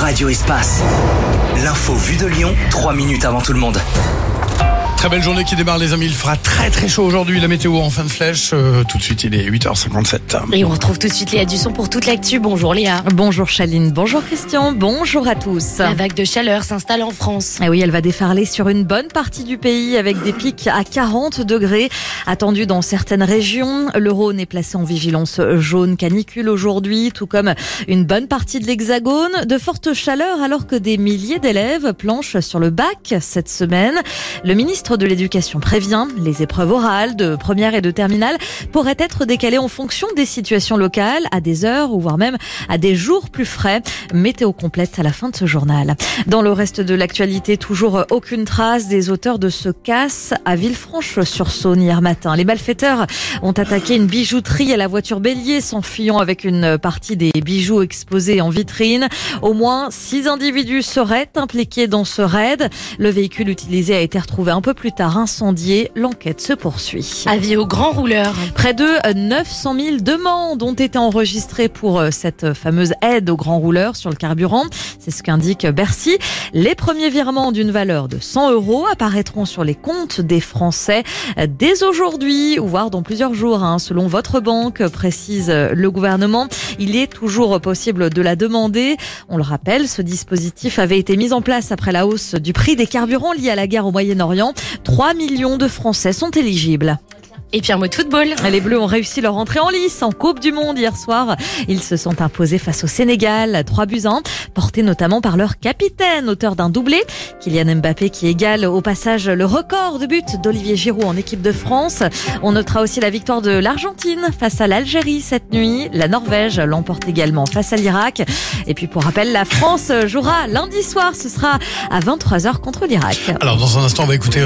Radio Espace. L'info vue de Lyon, 3 minutes avant tout le monde. Très belle journée qui démarre les amis, il fera très très chaud aujourd'hui, la météo en fin de flèche, tout de suite il est 8h57. Et on retrouve tout de suite Léa Dusson pour toute l'actu. Bonjour Léa. Bonjour Chaline, bonjour Christian, bonjour à tous. La vague de chaleur s'installe en France. Et oui, elle va déferler sur une bonne partie du pays avec des pics à 40 degrés attendus dans certaines régions. Le Rhône est placé en vigilance jaune canicule aujourd'hui, tout comme une bonne partie de l'Hexagone. De fortes chaleurs alors que des milliers d'élèves planchent sur le bac cette semaine. Le ministre de l'Éducation prévient, les épreuves orales de première et de terminale pourraient être décalées en fonction des situations locales, à des heures ou voire même à des jours plus frais. Météo complète à la fin de ce journal. Dans le reste de l'actualité, toujours aucune trace des auteurs de ce casse à Villefranche-sur-Saône hier matin. Les malfaiteurs ont attaqué une bijouterie à la voiture bélier, s'enfuyant avec une partie des bijoux exposés en vitrine. Au moins 6 individus seraient impliqués dans ce raid. Le véhicule utilisé a été retrouvé un peu plus tard incendié. L'enquête se poursuit. Avis aux grands rouleurs. Près de 900 000 demandes ont été enregistrées pour cette fameuse aide aux grands rouleurs sur le carburant. C'est ce qu'indique Bercy. Les premiers virements d'une valeur de 100 € apparaîtront sur les comptes des Français dès aujourd'hui, voire dans plusieurs jours, selon votre banque, précise le gouvernement. Il est toujours possible de la demander. On le rappelle, ce dispositif avait été mis en place après la hausse du prix des carburants liés à la guerre au Moyen-Orient. 3 millions de Français sont éligibles. Et puis un mot de football. Les Bleus ont réussi leur entrée en lice en Coupe du Monde hier soir. Ils se sont imposés face au Sénégal, 3-1, portés notamment par leur capitaine, auteur d'un doublé, Kylian Mbappé, qui égale au passage le record de buts d'Olivier Giroud en équipe de France. On notera aussi la victoire de l'Argentine face à l'Algérie cette nuit. La Norvège l'emporte également face à l'Irak. Et puis pour rappel, la France jouera lundi soir. Ce sera à 23h contre l'Irak. Alors dans un instant on va écouter